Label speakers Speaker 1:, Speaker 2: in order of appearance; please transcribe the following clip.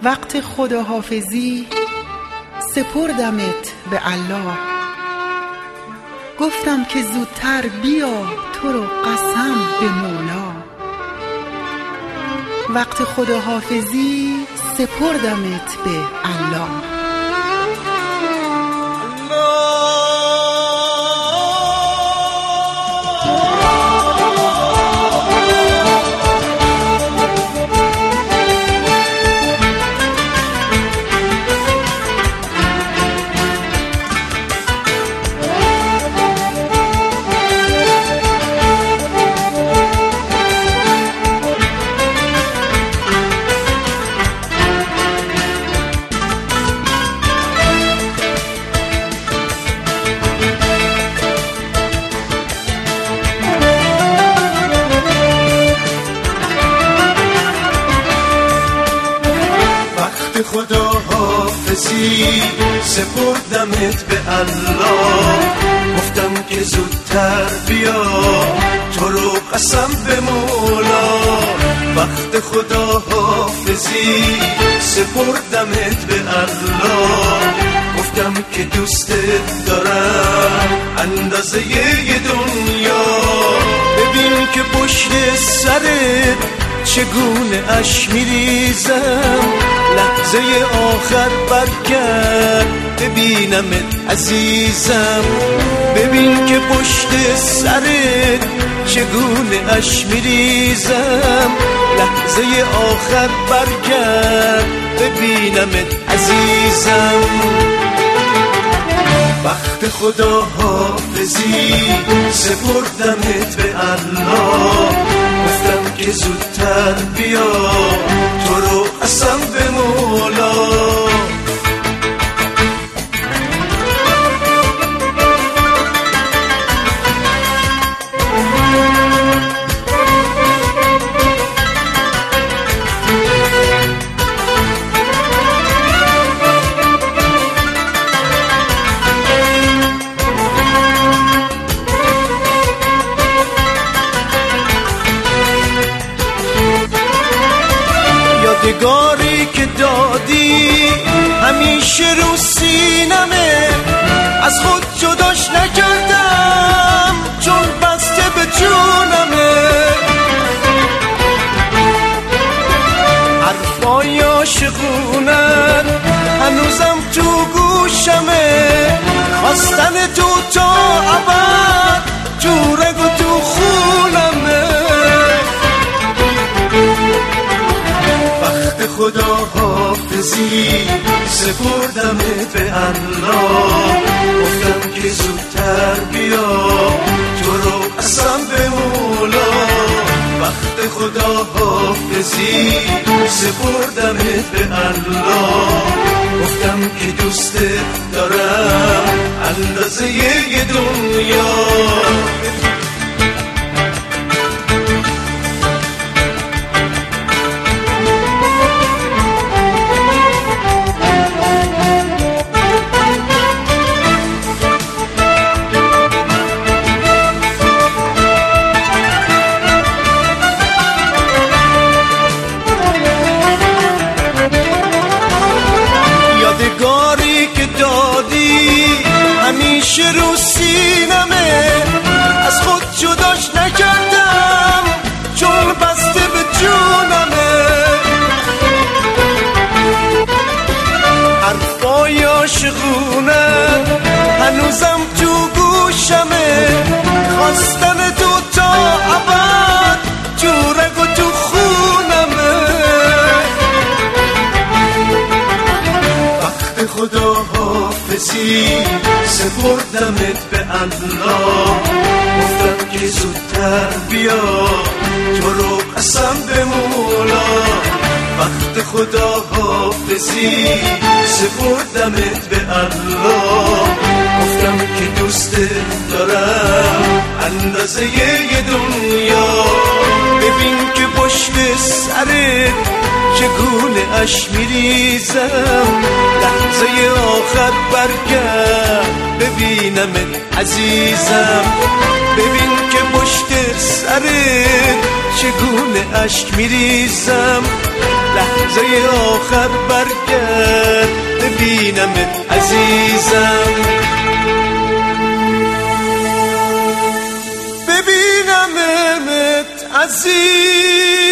Speaker 1: وقت خداحافظی سپردمت به الله. گفتم که زودتر بیا تو رو قسم به مولا. وقت خداحافظی سپردمت به الله.
Speaker 2: خداحافظی سپردمت به الله. گفتم که زودتر بیا تو رو قسم به مولا. وقت خداحافظی سپردمت به الله. گفتم که دوستت دارم اندازه ی دنیا. ببین که پشت سرت چگونه اشک میریزم. لحظه آخر برگرد ببینمت عزیزم. ببین که پشت سرت چگونه اشک میریزم. لحظه آخر برگرد ببینمت عزیزم. وقت خداحافظی سپردمت به الله. گفتم که زودتر بیا تو رو قسم به مولا. یادگاری که دادی همیشه رو سینمه. از خود جداش نکردم چون بسته به جونمه. حرفای عاشقونت هنوزم تو گوشمه. خواستن تو تا ابد تو رگ و تو خونمه. خداحافظی سپردمت به الله. گفتم که زودتر بیا تو رو قسم به مولا. وقت خداحافظی سپردمت به الله. گفتم که دوستت دارم اندازه ی دنیا. یادگاری که دادی همیشه رو سینمه. از خود جداش نکردم چون بسته به جونمه. حرفای عاشقونت هنوزم تو گوشمه. خواستن تو تا ابد تو رگ و تو خونمه. خداحافظی سپردمت به الله. گفتم که زودتر بیا تو رو قسم به مولا. وقت خداحافظی سپردمت به الله. گفتم که دوستت دارم اندازه ی دنیا. ببین که پشت سرت چگونه اشک میریزم. لحظه آخر برگرد ببینمت عزیزم. ببین که پشت سرت چگونه اشک میریزم لحظه آخر برگرد ببینمت عزیزم ببینمت عزیزم